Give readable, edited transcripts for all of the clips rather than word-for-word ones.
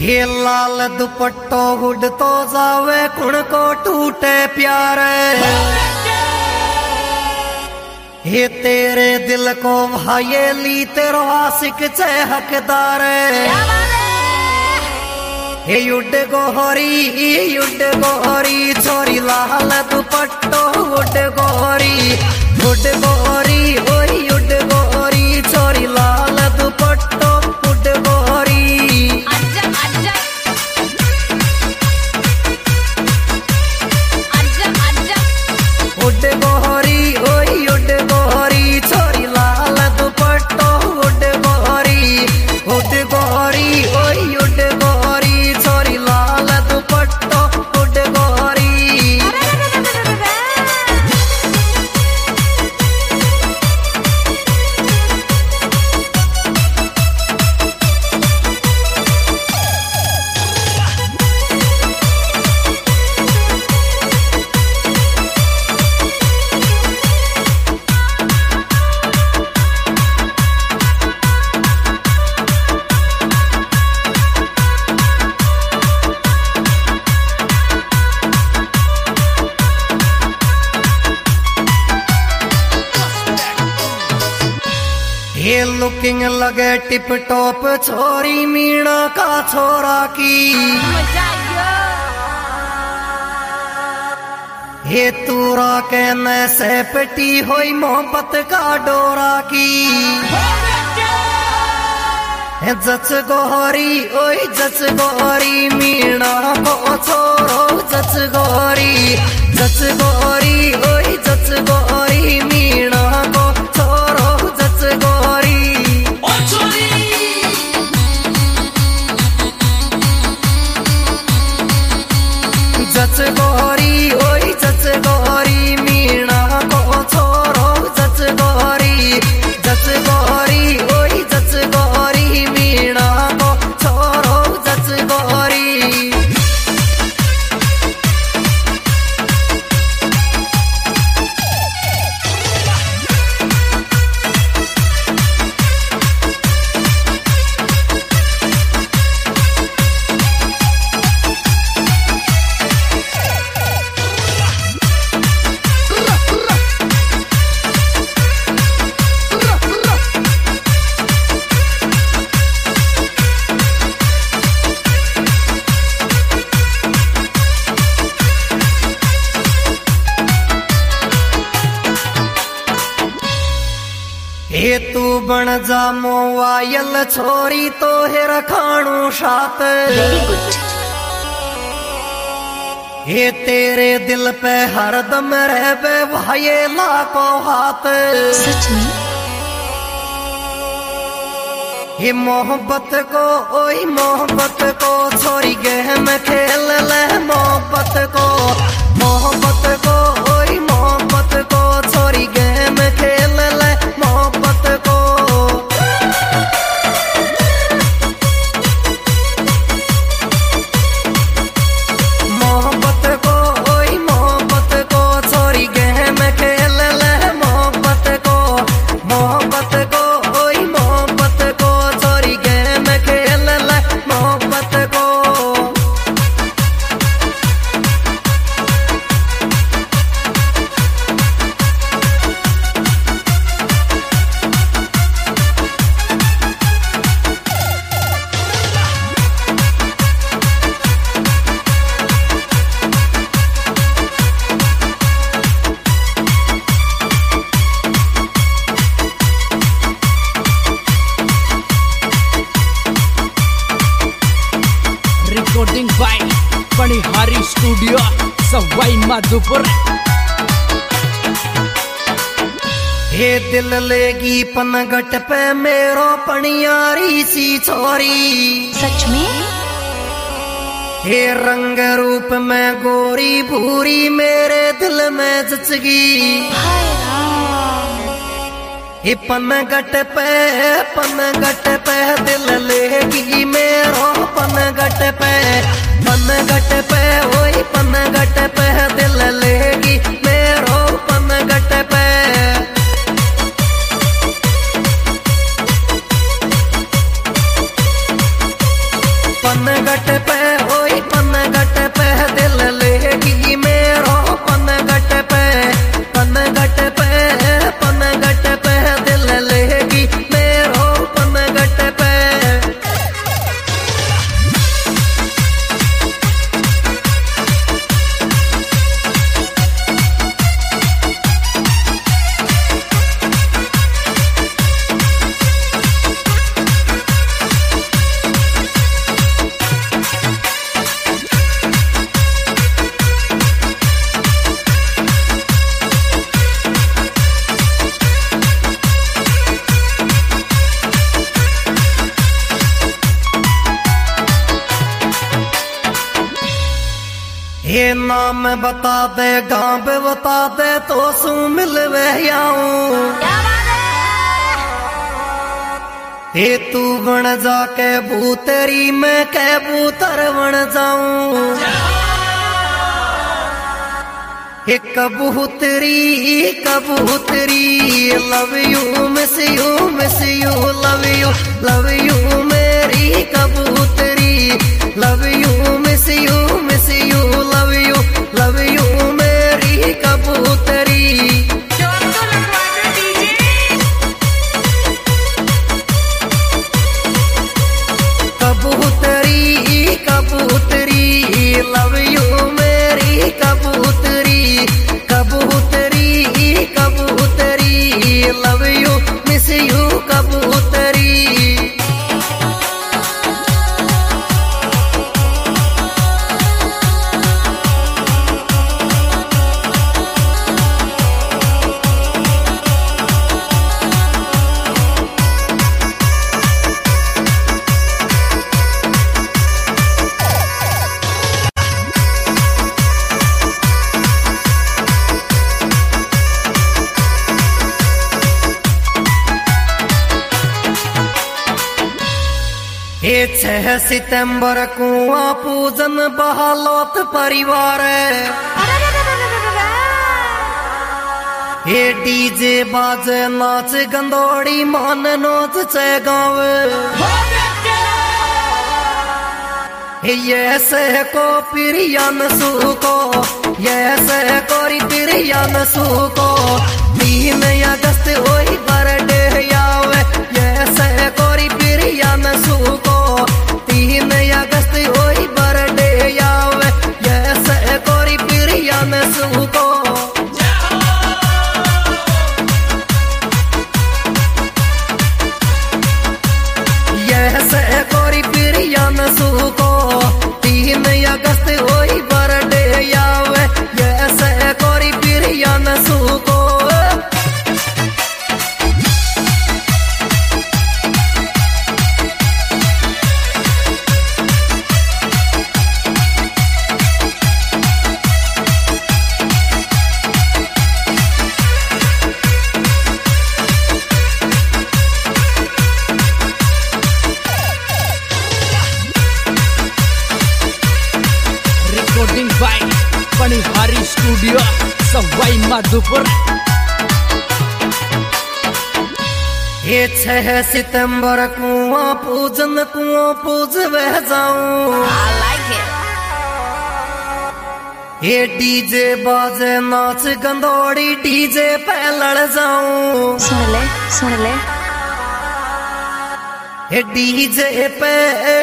हे लाल दुपट्टो हुड तो जावे कुण को टूटे प्यारे। हे तेरे दिल को भाये ली तेरो आशिक चे हकदार। हे युड गोहरी छोरी लाल दुपट्टो हुड गोहरी ओई युड गोहरी छोरी लाल दुपट्टो हुड गोहरी। हुड गोहरी ओई युड गोहरी छोरी लाल दुपट्टो हुड गोहरी ओई युड गोहरी छोरी लाल दुपट्टो हुड गोहरी। ये लुकिंग लगे टिप टॉप छोरी मीणा का छोरा की। ये तूरा के नैसे पेटी होई मोहब्बत का डोरा की। जच गोहरी ओई जच गोहरी मीणा को छोरो जच गोहरी ओई जच गोहरी मीणा को छोरो जच गोहरी। जच गोहरी ओई जच गोहरी मीणा को छोरो जच गोहरी ओई जच गोहरी मीणा को छोरो जच गोहरी। हे तू बन जा मोवायल छोरी तो हे रखाणू साथ। हे तेरे दिल पे हरदम रहबे भाई लाखों हाथ। सच में हे मोहब्बत को छोरी गहम खेल ले मोहब्बत को ओई मोहब्बत को छोरी गहम खेल ले मोहब्बत को। मोहब्बत को ओई मोहब्बत को छोरी गहम खेल ले मोहब्बत को ओई मोहब्बत को छोरी गहम खेल ले मोहब्बत को। Recording by Panihari studio Sawai Madhopur. हे दिल लेगी पनघट पे मेरो पणियारी सी छोरी। सच में हे रंग रूप में गोरी भूरी मेरे दिल में जचगी। हे पनघट पे दिल लेगी मेरो पनघट पे ओई पनघट पे दिल लेगी मेरो पनघट पे। पनघट पनगट पे ओए पनगट पे दिल लेगी मेरो पनगट पे पनगट पे पनगट पे दिल लेगी मेरो पनगट पे। ये नाम बता दे गांव बता दे तो सू मिलवे आऊं। ये तू बन जाके भूतरी में के भूतर बन जाऊं। ये कबूतरी कबूतरी love you miss you miss you love you मेरी कबूतरी love you miss you love you मेरी कबूतरी। कबूतरी कबूतरी लव यू मेरी कबूतरी कबूतरी कबूतरी लव यू मिस यू कबूतरी। ये 6 सितंबर कुआं पूजन बहालोत परिवार। ये डीजे बाजे नाच गंदोड़ी मान नोच चे गाँव। ये से को पिरियन सुको ये से कोरी पिरियन सुको 3 अगस्त वही बर्थडे आवे। ये से कोरी पिरियन सुको 3 अगस्त वही बर्थडे आवे। ये से कोरी पिरियन सुको ये से कोरी पिरियन सुको 3 अगस्त वही बर्थडे आवे। ये से कोरी पिरियन सुको। Recording by Panihari studio Sawai Madhopur. ये 6 सितंबर कुआं पूजन कुआं पूजवे जाऊं। ये डीजे बाजे नाच गंदोड़ी डीजे पे लड़ जाऊं। सुन ले ये डीजे पे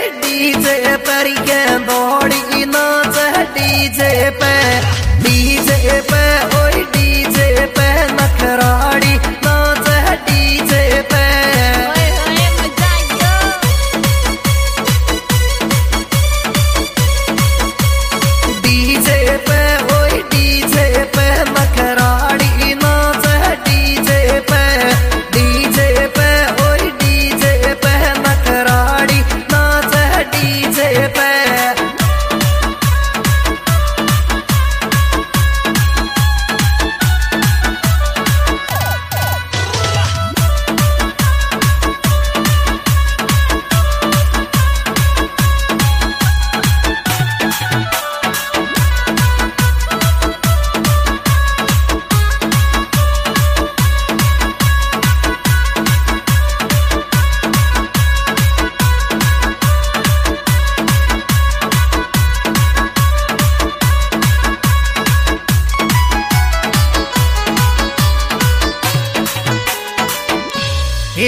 गंदोड़ी नाच डीजे पे ओए डीजे पे नखराड़ी नाच डीजे पे। डीजे पे ओए डीजे पे नखराड़ी नाच डीजे पे ओए डीजे पे नखराड़ी नाच डीजे पे।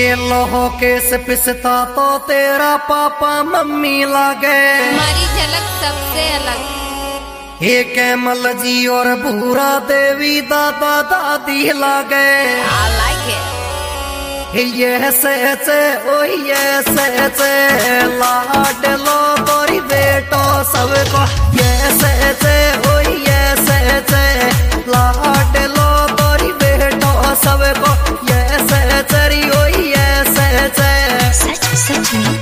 ये लोहो केस पिसता तो तेरा पापा मम्मी लागे, हमारी झलक सबसे अलग। ये कैमल जी और भूरा देवी दादा दादी लागे। I like it। ये से ओ ये से लाड लो तोरी बेटो सबको, ये से ओ ये से लाड लो तोरी बेटो सबको, ये से चरी ओ ये से सच में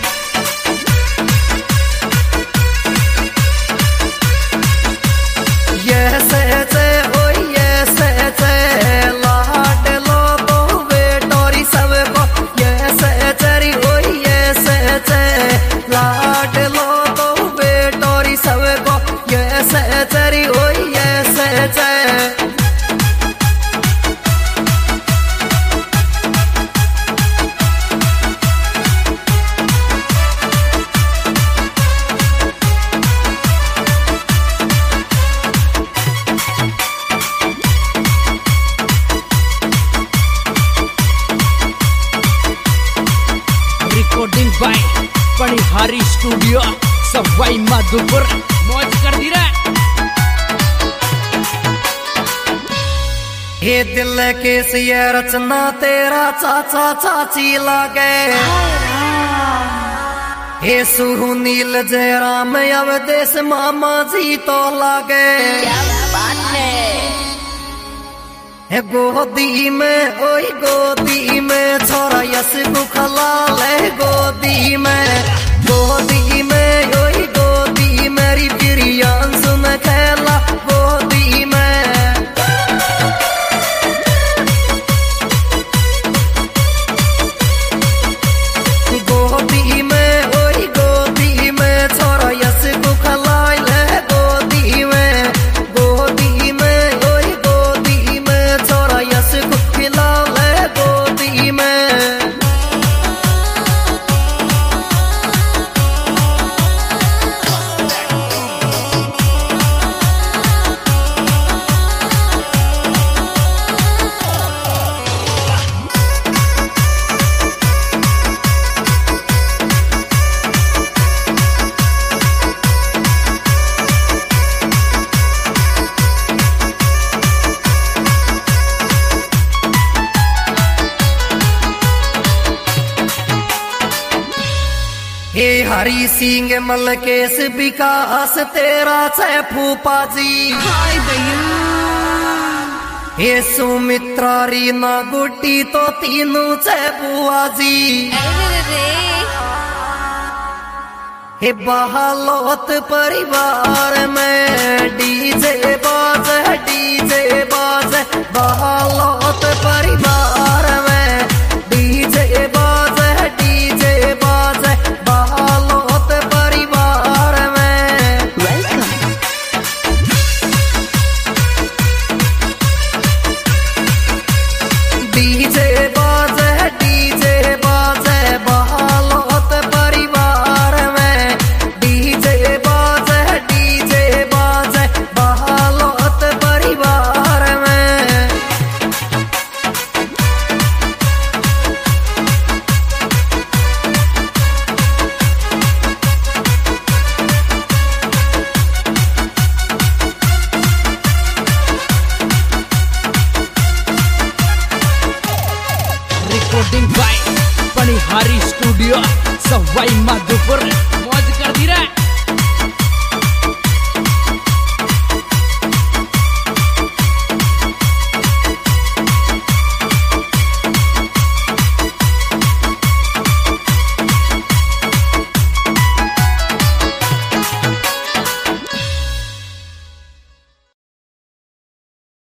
ये से ओ ये से लाड लो तो बेटोरी सबको, ये से चरी ओ ये से लाड लो तो बेटोरी सबको, ये से चरी ओ ये से recording by Panihari studio Sawai Madhopur. मौज कर दी रे। ये दिल के ये रचना तेरा चाचा चाची लागे, हे सुनील जयराम अवदेश मामा जी तो लागे। क्या बात है। गोदी में ओई गोदी में छोरा यस बुखला ले, गोदी में ओई गोदी मेरी प्रियान सुन खेला, गोदी में गोदी में ओई गोदी में छोरा यस बुखला ले, गोदी में ओई गोदी में छोरा यस बुखला ले, गोदी में। हे हरी सिंह मलकेश विकास तेरा छे फूफा जी, हाय भैया। हे सुमित्रा रीना गुड्डी तो तीनों छे बुआ जी। हे बहालोत परिवार में डीजे बाज बहालोत परिवार में डीजे बाज बहालोत परिवार में। डीजे बाज बहालोत परिवार में, डीजे बाज बहालोत परिवार में। Recording by Panihari studio Sawai Madhopur. मौज कर दी रे।